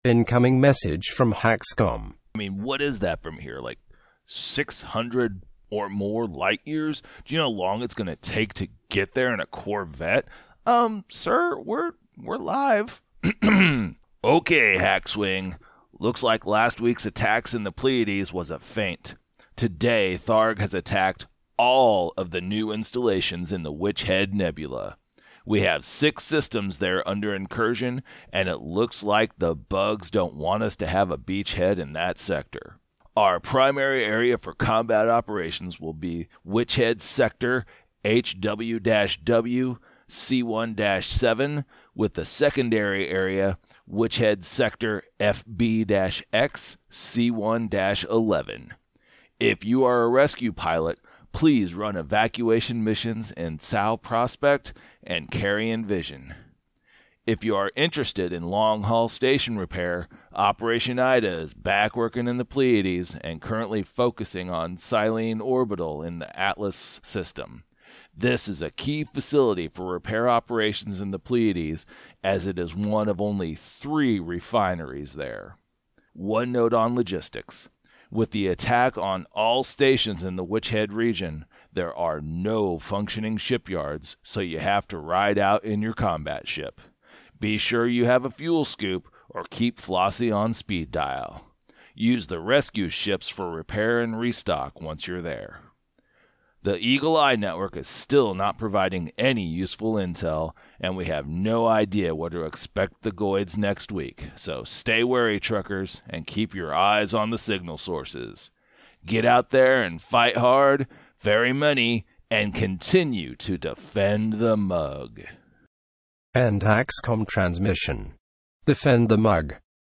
Incoming message from Haxcom. I mean, what is that from here? Like 600 or more light years? Do you know how long it's going to take to get there in a Corvette? Sir, we're live. Okay, Hackswing. Looks like last week's attacks in the Pleiades was a feint. Today, Tharg has attacked all of the new installations in the Witch Head Nebula. We have 6 systems there under incursion, and it looks like the bugs don't want us to have a beachhead in that sector. Our primary area for combat operations will be Witch Head Sector HW-W C1-7, with the secondary area Witch Head Sector FB-X C1-11. If you are a rescue pilot, please run evacuation missions in Sal Prospect and Carrion Vision. If you are interested in long-haul station repair, Operation Ida is back working in the Pleiades and currently focusing on Silene Orbital in the Atlas system. This is a key facility for repair operations in the Pleiades, as it is one of only 3 refineries there. One note on logistics. With the attack on all stations in the Witch Head region, there are no functioning shipyards, so you have to ride out in your combat ship. Be sure you have a fuel scoop or keep Flossie on speed dial. Use the rescue ships for repair and restock once you're there. The Eagle Eye Network is still not providing any useful intel, and we have no idea what to expect the Goids next week, so stay wary, truckers, and keep your eyes on the signal sources. Get out there and fight hard, very many, and continue to defend the mug. End Haxcom transmission. Defend the mug.